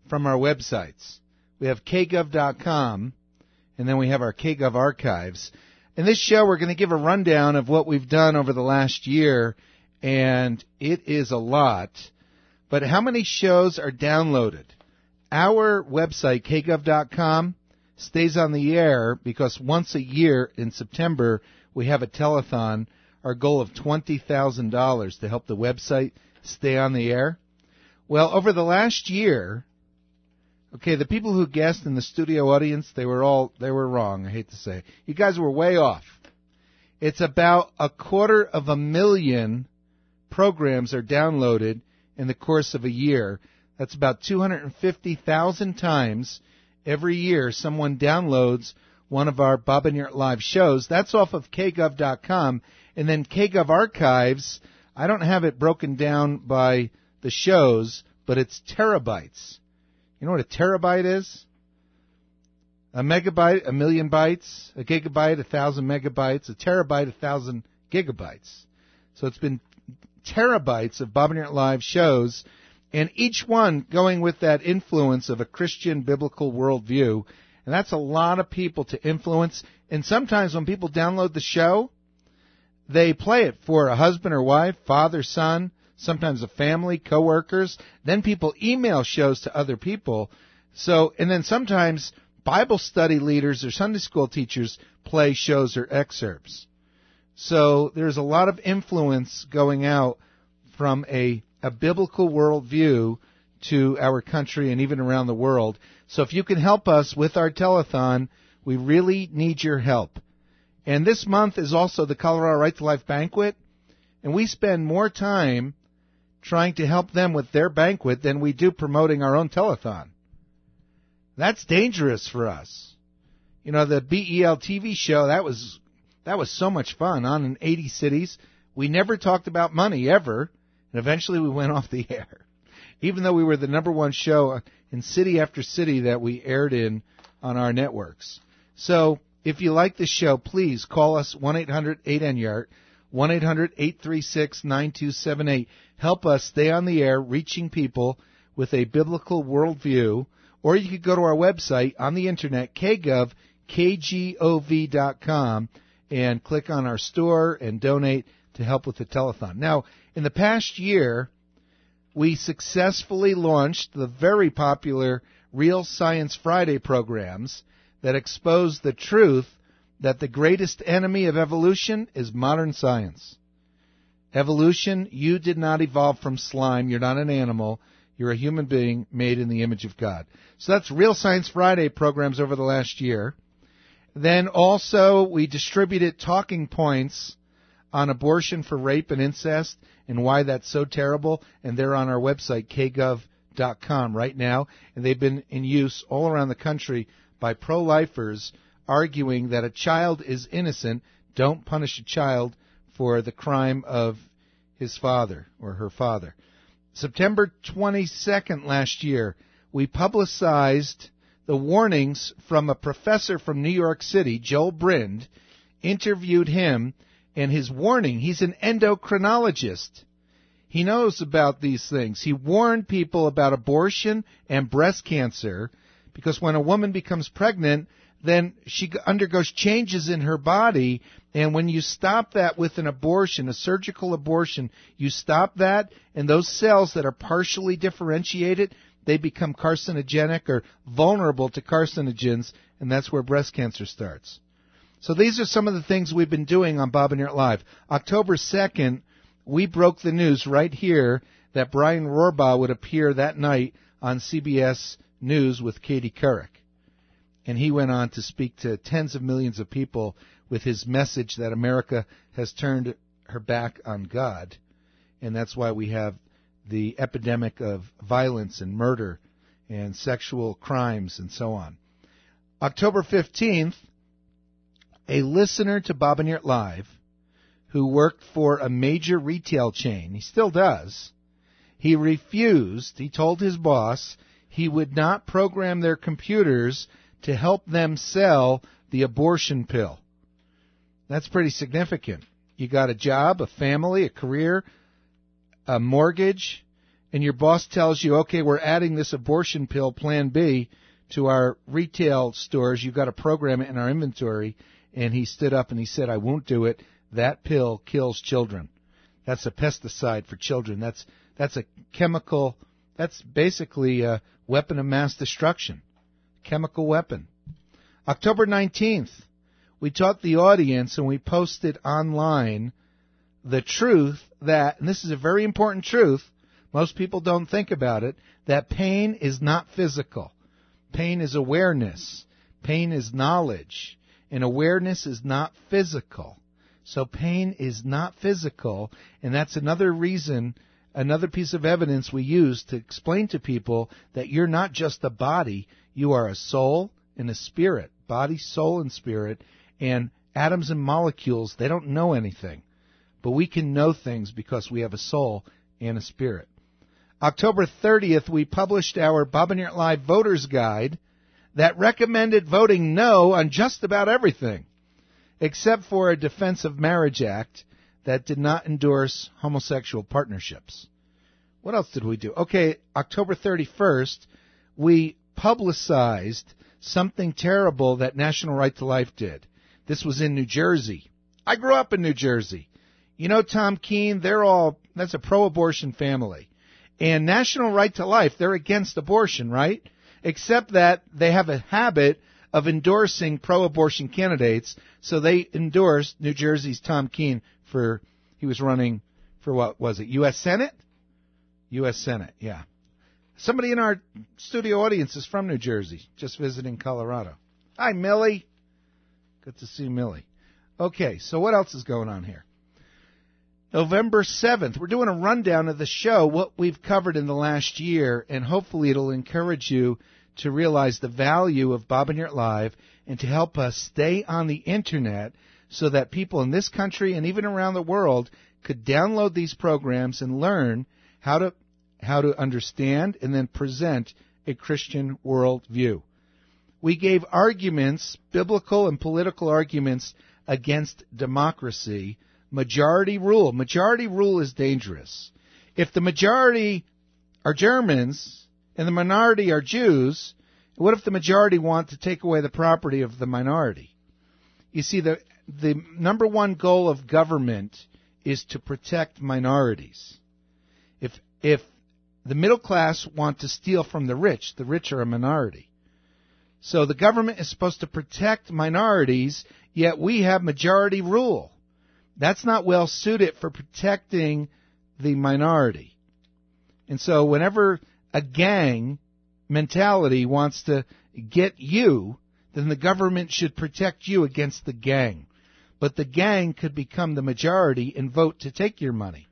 from our websites. We have kgov.com, and then we have our KGov archives. In this show, we're going to give a rundown of what we've done over the last year, and it is a lot. But how many shows are downloaded? Our website, kgov.com, stays on the air because once a year in September, we have a telethon, our goal of $20,000 to help the website stay on the air. Well, over the last year, okay, the people who guessed in the studio audience, they were wrong, I hate to say. You guys were way off. It's about 250,000 programs are downloaded in the course of a year. That's about 250,000 times every year someone downloads one of our Bob and Yert Live shows. That's off of kgov.com. And then KGov archives, I don't have it broken down by the shows, but it's terabytes. You know what a terabyte is? A megabyte, 1,000,000 bytes. A gigabyte, 1,000 megabytes. A terabyte, 1,000 gigabytes. So it's been terabytes of Bob and Yert Live shows, and each one going with that influence of a Christian biblical worldview. And that's a lot of people to influence. And sometimes when people download the show, they play it for a husband or wife, father, son, sometimes a family, coworkers. Then people email shows to other people. And then sometimes Bible study leaders or Sunday school teachers play shows or excerpts. So there's a lot of influence going out from a biblical worldview to our country and even around the world. So if you can help us with our telethon, we really need your help. And this month is also the Colorado Right to Life Banquet, and we spend more time trying to help them with their banquet than we do promoting our own telethon. That's dangerous for us. You know, the BEL TV show, that was so much fun on in 80 cities. We never talked about money ever, and eventually we went off the air, even though we were the number one show in city after city that we aired in on our networks. So if you like this show, please call us 1-800-8NYART, 1-800-836-9278. Help us stay on the air, reaching people with a biblical worldview. Or you could go to our website on the internet, KGov, KGOV.com, and click on our store and donate to help with the telethon. Now, in the past year, we successfully launched the very popular Real Science Friday programs that expose the truth that the greatest enemy of evolution is modern science. Evolution, you did not evolve from slime. You're not an animal. You're a human being made in the image of God. So that's Real Science Friday programs over the last year. Then also we distributed talking points on abortion for rape and incest and why that's so terrible, and they're on our website, kgov.com, right now, and they've been in use all around the country by pro-lifers arguing that a child is innocent. Don't punish a child for the crime of his father or her father. September 22nd last year, we publicized the warnings from a professor from New York City, Joel Brind, interviewed him, and his warning, he's an endocrinologist. He knows about these things. He warned people about abortion and breast cancer because when a woman becomes pregnant, then she undergoes changes in her body, and when you stop that with an abortion, a surgical abortion, you stop that, and those cells that are partially differentiated, they become carcinogenic or vulnerable to carcinogens, and that's where breast cancer starts. So these are some of the things we've been doing on Bob and Yert Live. October 2nd, we broke the news right here that Brian Rohrbaugh would appear that night on CBS News with Katie Couric. And he went on to speak to tens of millions of people with his message that America has turned her back on God. And that's why we have the epidemic of violence and murder and sexual crimes and so on. October 15th, a listener to Bob and Yert Live who worked for a major retail chain, he still does, he refused, he told his boss, he would not program their computers to help them sell the abortion pill. That's pretty significant. You got a job, a family, a career, a mortgage, and your boss tells you, okay, we're adding this abortion pill, Plan B, to our retail stores. You've got to program it in our inventory. And he stood up and he said, I won't do it. That pill kills children. That's a pesticide for children. That's a chemical. That's basically a weapon of mass destruction. Chemical weapon. October 19th, we taught the audience and we posted online the truth that, and this is a very important truth, most people don't think about it, that pain is not physical. Pain is awareness. Pain is knowledge. And awareness is not physical. So pain is not physical, and that's another reason, another piece of evidence we use to explain to people that you're not just a body, you are a soul and a spirit. Body, soul, and spirit. And atoms and molecules, they don't know anything. But we can know things because we have a soul and a spirit. October 30th, we published our Bob and Yert Live Voters Guide that recommended voting no on just about everything, except for a Defense of Marriage Act that did not endorse homosexual partnerships. What else did we do? Okay, October 31st, we publicized something terrible that National Right to Life did. This was in New Jersey. I grew up in New Jersey. You know Tom Keene, that's a pro-abortion family. And National Right to Life, they're against abortion, right? Except that they have a habit of endorsing pro-abortion candidates, so they endorsed New Jersey's Tom Keene he was running for what was it, U.S. Senate? U.S. Senate, yeah. Somebody in our studio audience is from New Jersey, just visiting Colorado. Hi, Millie. Good to see Millie. Okay, so what else is going on here? November 7th, we're doing a rundown of the show, what we've covered in the last year, and hopefully it'll encourage you to realize the value of Bob and Yert Live and to help us stay on the Internet so that people in this country and even around the world could download these programs and learn how to understand and then present a Christian worldview. We gave arguments, biblical and political arguments, against democracy. Majority rule. Majority rule is dangerous. If the majority are Germans and the minority are Jews, what if the majority want to take away the property of the minority? You see, the number one goal of government is to protect minorities. If the middle class want to steal from the rich are a minority. So the government is supposed to protect minorities, yet we have majority rule. That's not well suited for protecting the minority. And so whenever a gang mentality wants to get you, then the government should protect you against the gang. But the gang could become the majority and vote to take your money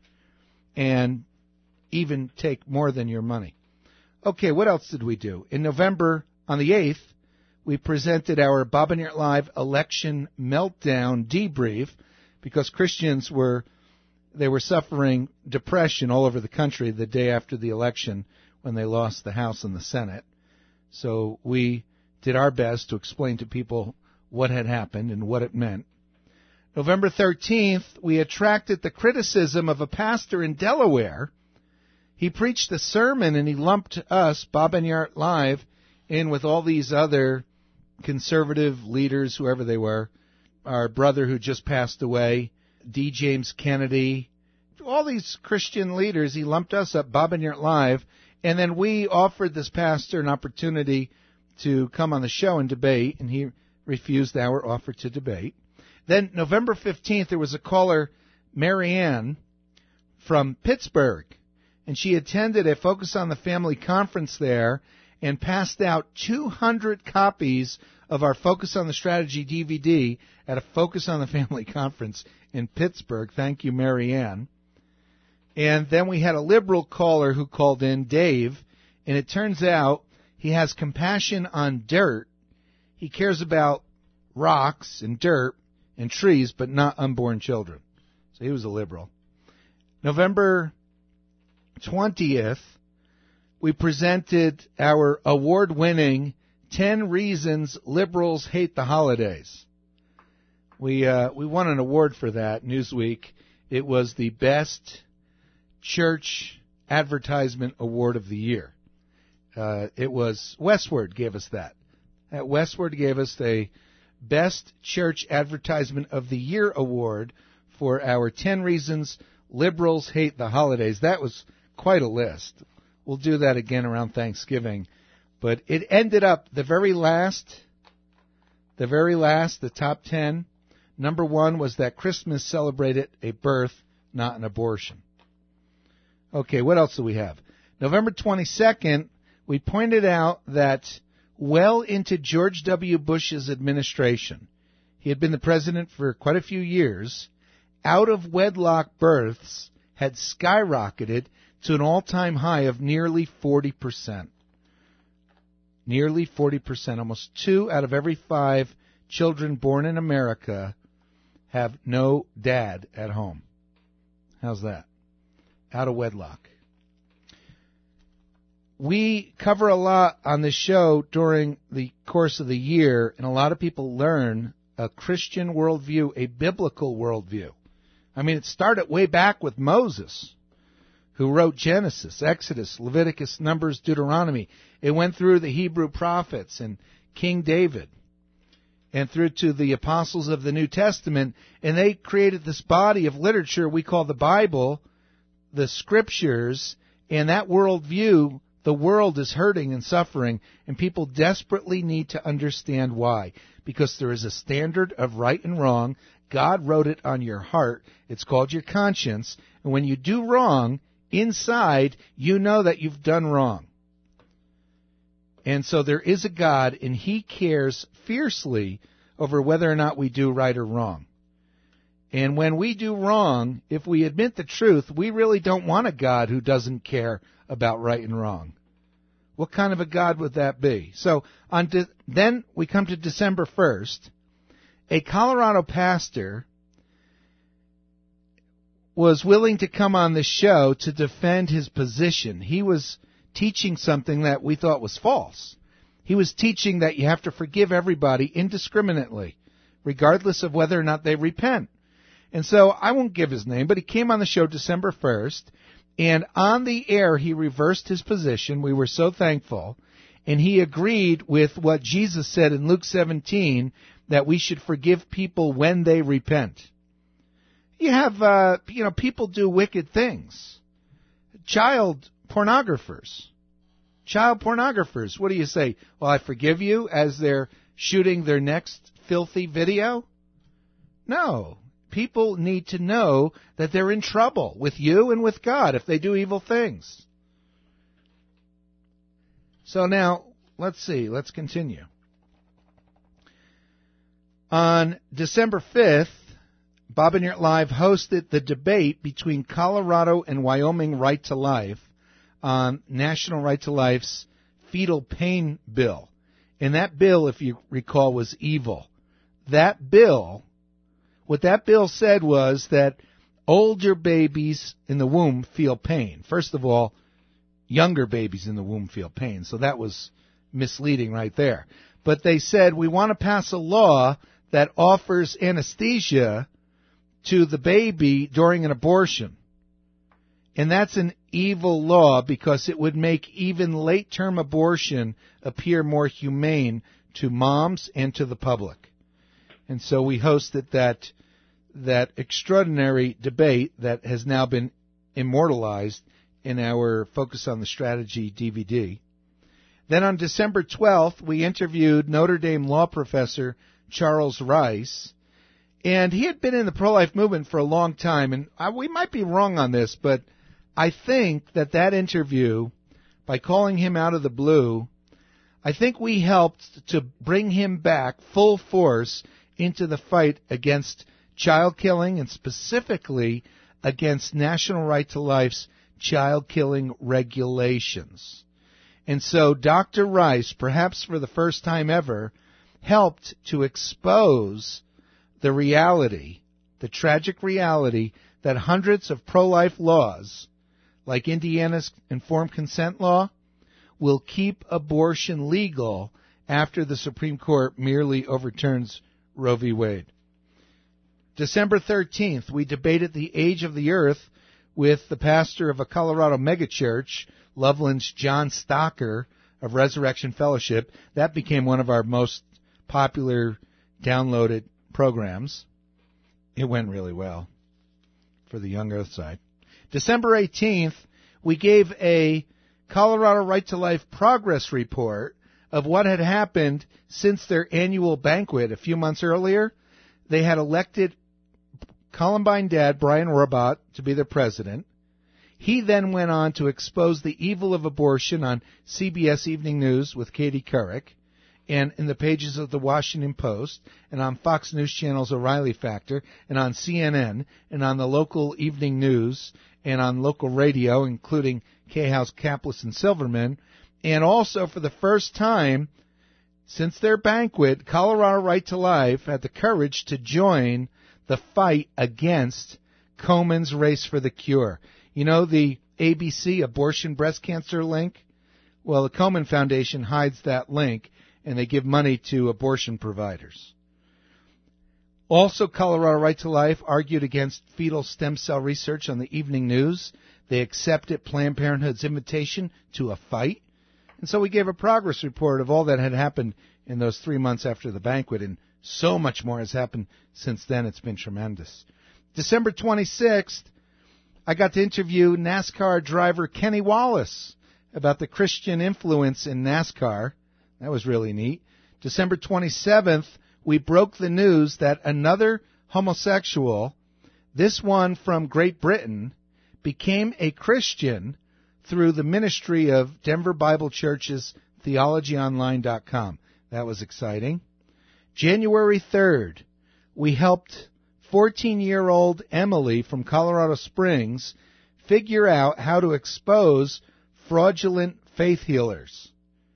and even take more than your money. Okay, what else did we do? In November, on the 8th, we presented our Bob and Yert Live election meltdown debrief, because Christians were suffering depression all over the country the day after the election when they lost the House and the Senate. So we did our best to explain to people what had happened and what it meant. November 13th, we attracted the criticism of a pastor in Delaware. He preached a sermon and he lumped us, Bob and Yert Live, in with all these other conservative leaders, whoever they were. Our brother who just passed away, D. James Kennedy, all these Christian leaders, he lumped us up, Bob and Yert Live, and then we offered this pastor an opportunity to come on the show and debate, and he refused our offer to debate. Then November 15th, there was a caller, Marianne, from Pittsburgh, and she attended a Focus on the Family conference there and passed out 200 copies of our Focus on the Strategy DVD at a Focus on the Family conference in Pittsburgh. Thank you, Marianne. And then we had a liberal caller who called in, Dave, and it turns out he has compassion on dirt. He cares about rocks and dirt and trees, but not unborn children. So he was a liberal. November 20th, we presented our award-winning 10 Reasons Liberals Hate the Holidays. We won an award for that, Newsweek. It was the best church Advertisement Award of the Year. It was Westward gave us that. Westward gave us the Best Church Advertisement of the Year award for our 10 Reasons Liberals Hate the Holidays. That was quite a list. We'll do that again around Thanksgiving. But it ended up the top 10. Number 1 was that Christmas celebrated a birth, not an abortion. Okay, what else do we have? November 22nd, we pointed out that well into George W. Bush's administration, he had been the president for quite a few years, out-of-wedlock births had skyrocketed to an all-time high of nearly 40%. Nearly 40%. Almost 2 out of every 5 children born in America have no dad at home. How's that? Out of wedlock. We cover a lot on this show during the course of the year, and a lot of people learn a Christian worldview, a biblical worldview. I mean, it started way back with Moses, who wrote Genesis, Exodus, Leviticus, Numbers, Deuteronomy. It went through the Hebrew prophets and King David and through to the apostles of the New Testament, and they created this body of literature we call the Bible, the Scriptures, and that worldview. The world is hurting and suffering, and people desperately need to understand why. Because there is a standard of right and wrong. God wrote it on your heart. It's called your conscience. And when you do wrong, inside, you know that you've done wrong. And so there is a God, and He cares fiercely over whether or not we do right or wrong. And when we do wrong, if we admit the truth, we really don't want a God who doesn't care about right and wrong. What kind of a God would that be? So then we come to December 1st. A Colorado pastor was willing to come on the show to defend his position. He was teaching something that we thought was false. He was teaching that you have to forgive everybody indiscriminately, regardless of whether or not they repent. And so I won't give his name, but he came on the show December 1st, and on the air he reversed his position. We were so thankful. And he agreed with what Jesus said in Luke 17, that we should forgive people when they repent. You have, people do wicked things. Child pornographers. What do you say? Well, I forgive you as they're shooting their next filthy video? No. People need to know that they're in trouble with you and with God if they do evil things. So now, let's see. Let's continue. On December 5th, Bob and Yurt Live hosted the debate between Colorado and Wyoming Right to Life on National Right to Life's fetal pain bill. And that bill, if you recall, was evil. What that bill said was that older babies in the womb feel pain. First of all, younger babies in the womb feel pain. So that was misleading right there. But they said, we want to pass a law that offers anesthesia to the baby during an abortion. And that's an evil law because it would make even late-term abortion appear more humane to moms and to the public. And so we hosted that extraordinary debate that has now been immortalized in our Focus on the Strategy DVD. Then on December 12th, we interviewed Notre Dame law professor Charles Rice. And he had been in the pro-life movement for a long time. And we might be wrong on this, but I think that interview, by calling him out of the blue, I think we helped to bring him back full force into the fight against child killing and specifically against National Right to Life's child killing regulations. And so Dr. Rice, perhaps for the first time ever, helped to expose the reality, the tragic reality, that hundreds of pro-life laws, like Indiana's informed consent law, will keep abortion legal after the Supreme Court merely overturns Roe v. Wade. December 13th, we debated the age of the earth with the pastor of a Colorado megachurch, Loveland's John Stocker of Resurrection Fellowship. That became one of our most popular downloaded programs. It went really well for the Young Earth side. December 18th, we gave a Colorado Right to Life progress report of what had happened since their annual banquet a few months earlier. They had elected Columbine dad, Brian Orbach, to be their president. He then went on to expose the evil of abortion on CBS Evening News with Katie Couric, and in the pages of the Washington Post, and on Fox News Channel's O'Reilly Factor, and on CNN, and on the local evening news, and on local radio, including K-House, Kaplis, and Silverman. And also, for the first time since their banquet, Colorado Right to Life had the courage to join the fight against Komen's Race for the Cure. You know the ABC abortion breast cancer link? Well, the Komen Foundation hides that link, and they give money to abortion providers. Also, Colorado Right to Life argued against fetal stem cell research on the evening news. They accepted Planned Parenthood's invitation to a fight. And so we gave a progress report of all that had happened in those 3 months after the banquet, and so much more has happened since then. It's been tremendous. December 26th, I got to interview NASCAR driver Kenny Wallace about the Christian influence in NASCAR. That was really neat. December 27th, we broke the news that another homosexual, this one from Great Britain, became a Christian through the ministry of Denver Bible Church's theologyonline.com. That was exciting. January 3rd, we helped 14-year-old Emily from Colorado Springs figure out how to expose fraudulent faith healers.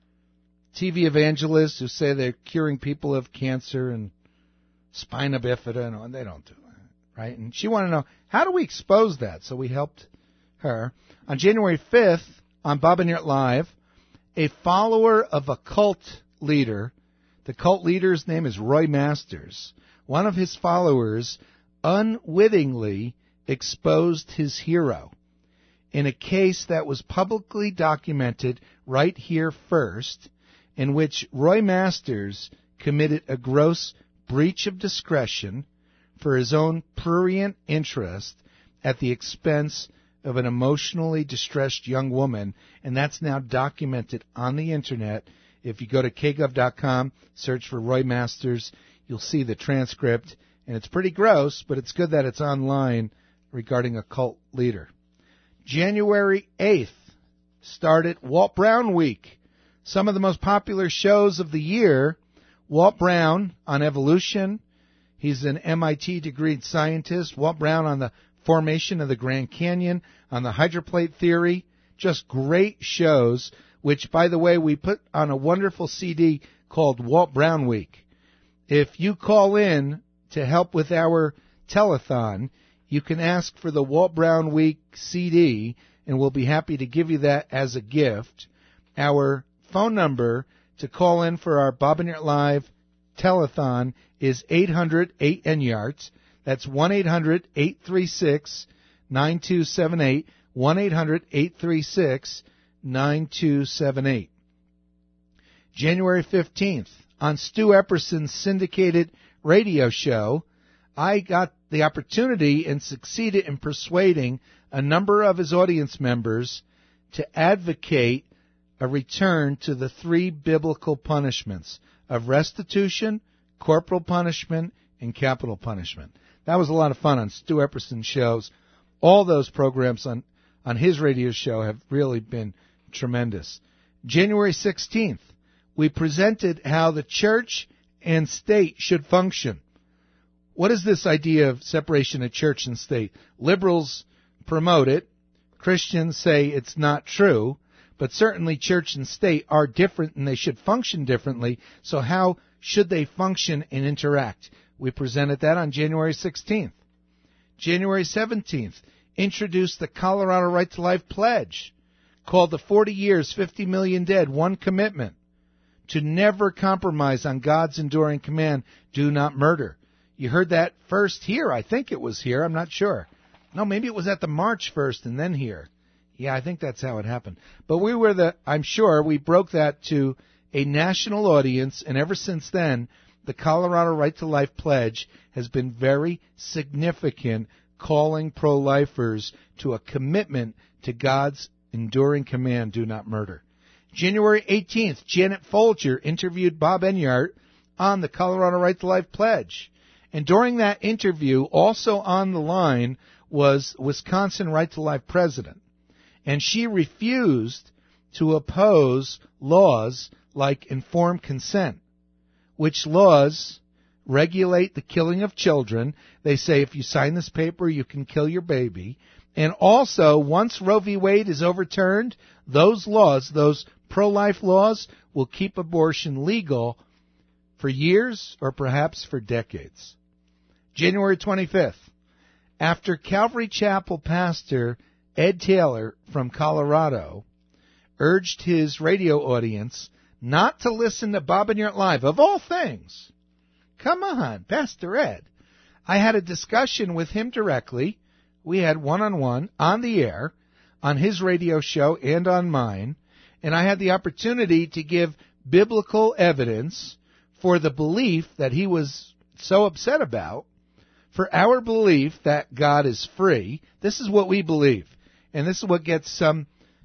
TV evangelists who say they're curing people of cancer and spina bifida, and they don't do that, right? And she wanted to know, how do we expose that? So we helped her. On January 5th, on Bob and Yurt Live, a follower of a cult leader, the cult leader's name is Roy Masters, one of his followers unwittingly exposed his hero in a case that was publicly documented right here first, in which Roy Masters committed a gross breach of discretion for his own prurient interest at the expense of an emotionally distressed young woman, and that's now documented on the Internet. If you go to kgov.com, search for Roy Masters, you'll see the transcript, and it's pretty gross, but it's good that it's online regarding a cult leader. January 8th started Walt Brown Week. Some of the most popular shows of the year, Walt Brown on evolution. He's an MIT degreed scientist. Walt Brown on the formation of the Grand Canyon, on the hydroplate theory. Just great shows, which, by the way, we put on a wonderful CD called Walt Brown Week. If you call in to help with our telethon, you can ask for the Walt Brown Week CD, and we'll be happy to give you that as a gift. Our phone number to call in for our Bob and Yurt Live telethon is 800-8-NYARTS. That's 1-800-836-9278, 1-800-836-9278. January 15th, on Stu Epperson's syndicated radio show, I got the opportunity and succeeded in persuading a number of his audience members to advocate a return to the 3 biblical punishments of restitution, corporal punishment, and capital punishment. That was a lot of fun on Stu Epperson's shows. All those programs on his radio show have really been tremendous. January 16th, we presented how the church and state should function. What is this idea of separation of church and state? Liberals promote it. Christians say it's not true. But certainly church and state are different and they should function differently. So how should they function and interact? We presented that on January 16th. January 17th, introduced the Colorado Right to Life Pledge, called the 40 Years, 50 Million Dead, One Commitment, to never compromise on God's enduring command, do not murder. You heard that first here. I think it was here. I'm not sure. No, maybe it was at the march first and then here. Yeah, I think that's how it happened. But I'm sure we broke that to a national audience, and ever since then, the Colorado Right to Life Pledge has been very significant, calling pro-lifers to a commitment to God's enduring command, do not murder. January 18th, Janet Folger interviewed Bob Enyart on the Colorado Right to Life Pledge. And during that interview, also on the line was Wisconsin Right to Life president. And she refused to oppose laws like informed consent, which laws regulate the killing of children. They say if you sign this paper, you can kill your baby. And also, once Roe v. Wade is overturned, those laws, those pro-life laws, will keep abortion legal for years or perhaps for decades. January 25th, after Calvary Chapel pastor Ed Taylor from Colorado urged his radio audience not to listen to Bob Enyart Live, of all things. Come on, Pastor Ed. I had a discussion with him directly. We had one-on-one on the air, on his radio show and on mine, and I had the opportunity to give biblical evidence for the belief that he was so upset about, for our belief that God is free. This is what we believe, and this is what gets some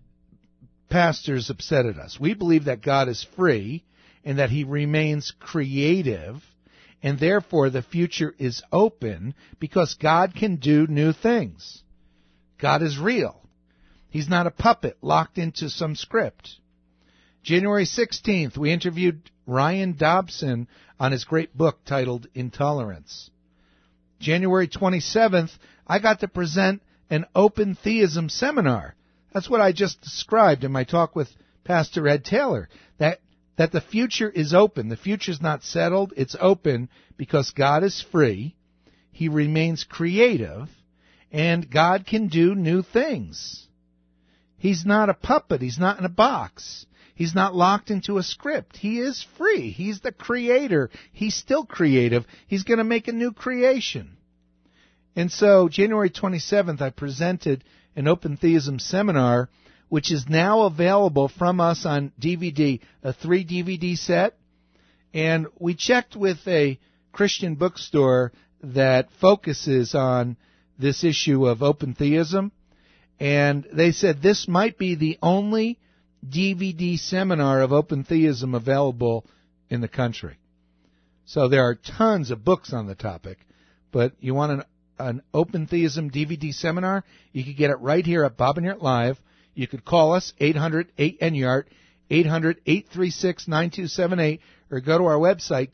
pastors upset at us. We believe that God is free and that he remains creative, and therefore the future is open because God can do new things. God is real. He's not a puppet locked into some script. January 16th, we interviewed Ryan Dobson on his great book titled Intolerance. January 27th, I got to present an open theism seminar. That's what I just described in my talk with Pastor Ed Taylor, that the future is open. The future's not settled. It's open because God is free. He remains creative, and God can do new things. He's not a puppet. He's not in a box. He's not locked into a script. He is free. He's the creator. He's still creative. He's going to make a new creation. And so, January 27th, I presented an open theism seminar, which is now available from us on DVD, a 3-DVD set. And we checked with a Christian bookstore that focuses on this issue of open theism, and they said this might be the only DVD seminar of open theism available in the country. So there are tons of books on the topic, but you want an open theism DVD seminar, you could get it right here at Bob Enyart Live. You could call us, 800-8-ENYART, 800-836-9278, or go to our website,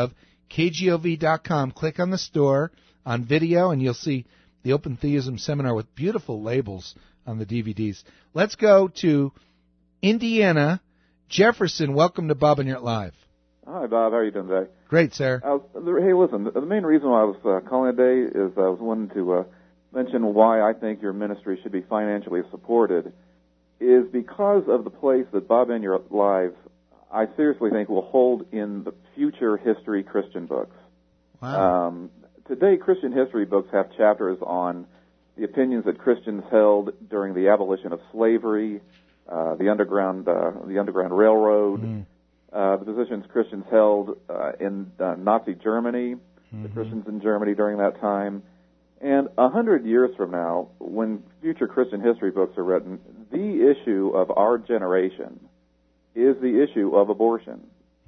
kgov.com. Click on the store on video, and you'll see the Open Theism Seminar with beautiful labels on the DVDs. Let's go to Indiana. Jefferson, welcome to Bob Enyart Live. Hi, Bob. How are you doing today? Great, sir. Hey, listen, the main reason why I was calling today is I was wanting to mention why I think your ministry should be financially supported is because of the place that Bob Enyart Live, I seriously think, will hold in the future history Christian books. Wow. Today, Christian history books have chapters on the opinions that Christians held during the abolition of slavery, the Underground Railroad, the positions Christians held in Nazi Germany, the Christians in Germany during that time. And 100 years from now, when future Christian history books are written, the issue of our generation is the issue of abortion.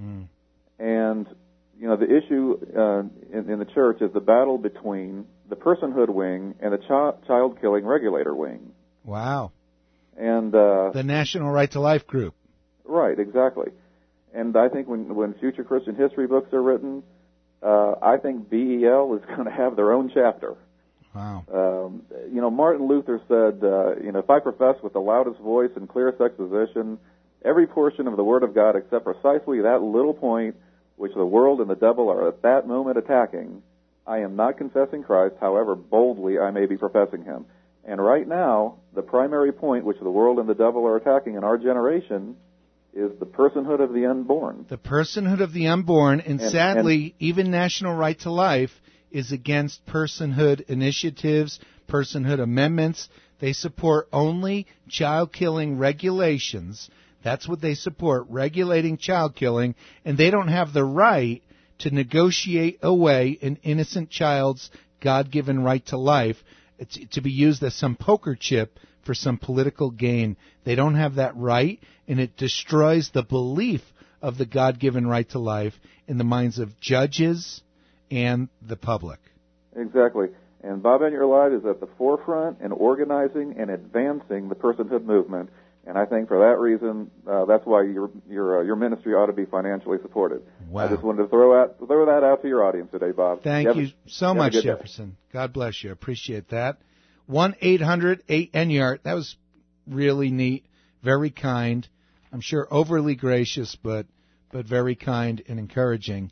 And, you know, the issue in the church is the battle between the personhood wing and the child-killing regulator wing. Wow. And the National Right to Life group. Right, exactly. And I think when future Christian history books are written, I think BEL is going to have their own chapter. Wow. You know, Martin Luther said, if I profess with the loudest voice and clearest exposition every portion of the Word of God except precisely that little point which the world and the devil are at that moment attacking, I am not confessing Christ, however boldly I may be professing him. And right now, the primary point which the world and the devil are attacking in our generation is the personhood of the unborn. The personhood of the unborn, and sadly, even National Right to Life is against personhood initiatives, personhood amendments. They support only child killing regulations. That's what they support, regulating child killing, and they don't have the right to negotiate away an innocent child's God-given right to life to be used as some poker chip for some political gain. They don't have that right, and it destroys the belief of the God-given right to life in the minds of judges and the public. Exactly. And Bob in Your Life is at the forefront in organizing and advancing the personhood movement. And I think for that reason, that's why your ministry ought to be financially supported. Wow. I just wanted to throw that out to your audience today, Bob. Thank you so much, Jefferson. God bless you. I appreciate that. 1-800-8NYARD. That was really neat, very kind. I'm sure overly gracious, but very kind and encouraging.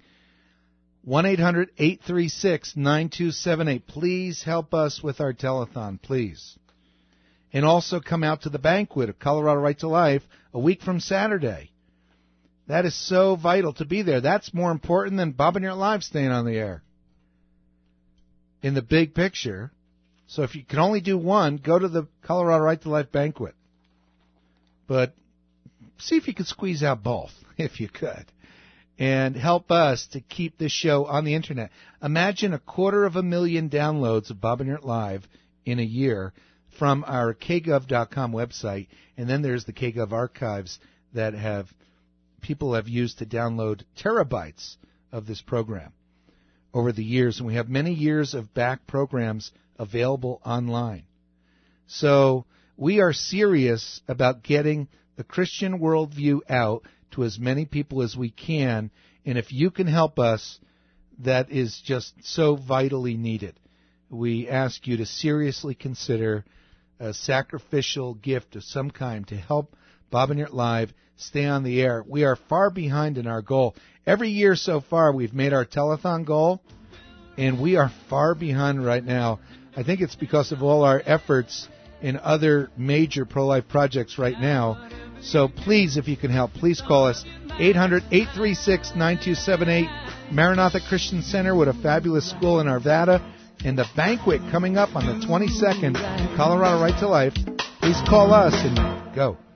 1-800-836-9278. Please help us with our telethon, please. And also come out to the banquet of Colorado Right to Life a week from Saturday. That is so vital to be there. That's more important than Bob and Your Live staying on the air in the big picture. So if you can only do one, go to the Colorado Right to Life banquet. But see if you could squeeze out both, if you could, and help us to keep this show on the Internet. Imagine 250,000 downloads of Bob and Your Live in a year from our kgov.com website, and then there's the KGov archives that people have used to download terabytes of this program over the years, and we have many years of back programs available online. So we are serious about getting the Christian worldview out to as many people as we can, and if you can help us, that is just so vitally needed. We ask you to seriously consider a sacrificial gift of some kind to help Bob and Your Live stay on the air. We are far behind in our goal. Every year so far, we've made our telethon goal, and we are far behind right now. I think it's because of all our efforts in other major pro-life projects right now. So please, if you can help, please call us 800-836-9278. Maranatha Christian Center, what a fabulous school in Arvada. And the banquet coming up on the 22nd, Colorado Right to Life. Please call us and go.